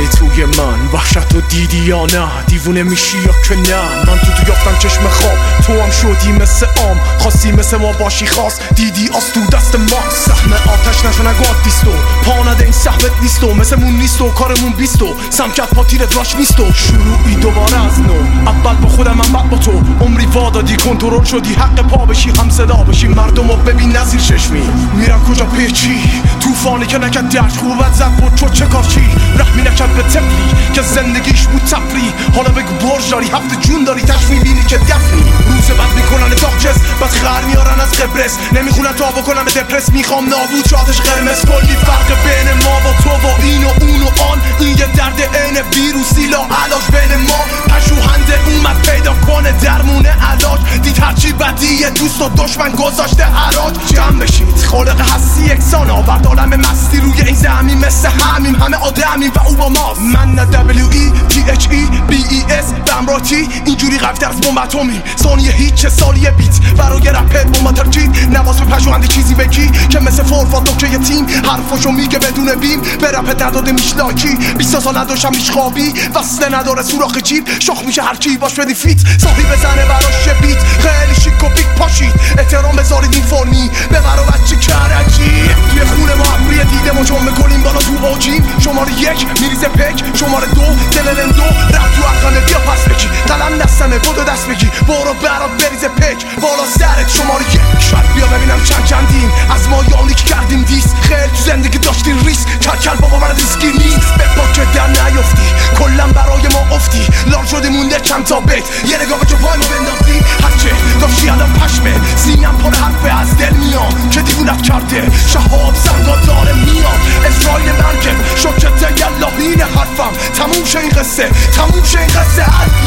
توی من وحشت رو دیدی یا نه؟ دیوونه میشی یا که نه؟ من تو یافتم چشم خواب، تو هم شدی مثل عام، خواستی مثل ما باشی، خواست دیدی آس تو دست ما. سهم آتش نشو نگاد دیستو، پا نده این سهمت نیستو، مثل مون نیستو، کارمون بیستو، سمکت پا تیرت راش نیستو. شروعی دوباره از نو، اول با خودم من بعد با تو، عمری وادادی کنترل شدی، حق پا بشی هم صدا بشی، مردمو ببین نزیر چشمی میرن کجا پیچی، طوفانی که نکرد درد خوبت زد بود چو چه کار چی، رحمی نکرد به طفلی که زندگیش بود تفری، حالا بگو برج داری هفت جون داری تش میبینی که دفنی، روز بعد میکنن داکچس بعد خر میارن از قبرس، نمیخونن تا بکنم دپرس، میخوام نابود شاتش قرمز، کلی فرق بین ما و تو و این و اون و آن، این یه درد عین ویروسی لا علاج بین ما، پژوهنده اومد پیدا کنه درمون علاج، دید هرچی بدیه دوست و دشمن گذاشته حراج، جمع بشید خالق هستی یکسان آورد عالم مستی روی این زمین، مثل همین همه آدمیم و او با ماست، من نه WETHEBES به همراه تی اینجوری قوی‌تر از بمب اتمی، ثانیه هیچ سالیه بیت برای رپت بمب ترکید، نواز به پژوهنده چیزی بگی که مثل فورفا دکه تیم حرفاشو میگه بدون بیم، به رپت نداده میشلاکی، 20 سال نداشتم میشخوابی، وصله نداره سوراخ جیب، شاخ میشه هرکی باش بدی فیت، صاحی بزنه براش بیت، خیلی شیک و بیک پاشید، احترام بذارید این فرمی ببرو بچه کرجی، توی خونه ما ابری دیده ما جمع میکنیم بالا تو اوجیم، شماره 1 میریزه پک، شماره 2 دلرندو رفت تو عقله بیا پس بکی، قلم دستمه بودو دست بگی، برو برات بریزه پک بالا سرت، شماره 1 شاید بیا ببینم چندیم از ما یانی که کردیم دیس، خیلی تو زندگی داشتین ریس، کل بابا من ریسکی نیست، به پاکه در نیفتی کلم برای ما افتی، لار شدی مونده چند تا بیت، یه نگاه به جو پایمو بندازی، هرچه داشتی الان پشمه، سینم پر حرفه از دل میام که دیوونت کرده، شهاب سنگا داره میام، اسرائیل مرکب شکت یالله این حرفم، تموم شه این قصه، تموم شه این قصه.